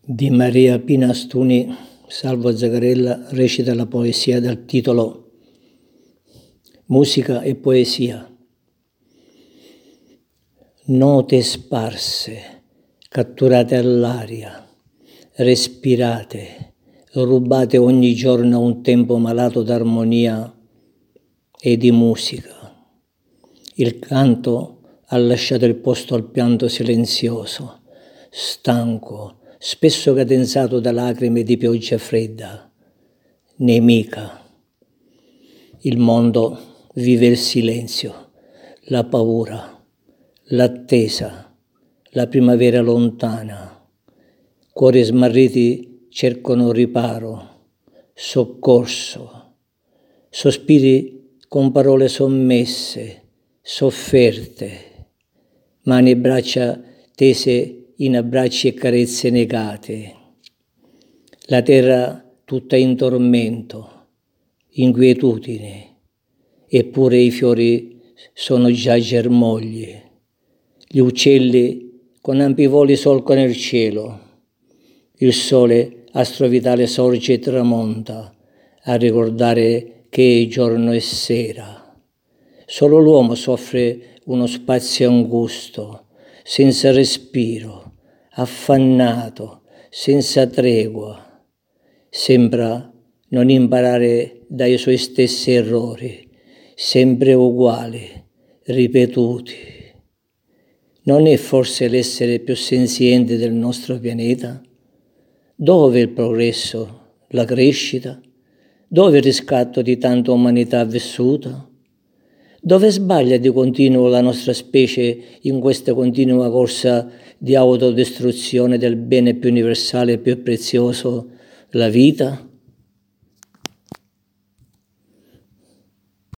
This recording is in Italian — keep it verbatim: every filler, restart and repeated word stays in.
Di Maria Pina Stuni, Salvo Zagarella recita la poesia dal titolo Musica e poesia. Note sparse, catturate all'aria, respirate, rubate ogni giorno a un tempo malato d'armonia e di musica. Il canto ha lasciato il posto al pianto silenzioso, stanco, spesso cadenzato da lacrime di pioggia fredda, nemica. Il mondo vive il silenzio, la paura, l'attesa, la primavera lontana. Cuori smarriti cercano riparo, soccorso, sospiri con parole sommesse, sofferte, mani e braccia tese in abbracci e carezze negate. La terra tutta in tormento, inquietudine, eppure i fiori sono già germogli. Gli uccelli con ampi voli solcano il cielo. Il sole, astro vitale, sorge e tramonta a ricordare che è giorno e sera. Solo l'uomo soffre uno spazio angusto, senza respiro, affannato, senza tregua. Sembra non imparare dai suoi stessi errori, sempre uguali, ripetuti. Non è forse l'essere più senziente del nostro pianeta? Dove il progresso, la crescita? Dove il riscatto di tanta umanità vissuta? Dove sbaglia di continuo la nostra specie in questa continua corsa di autodistruzione del bene più universale e più prezioso, la vita?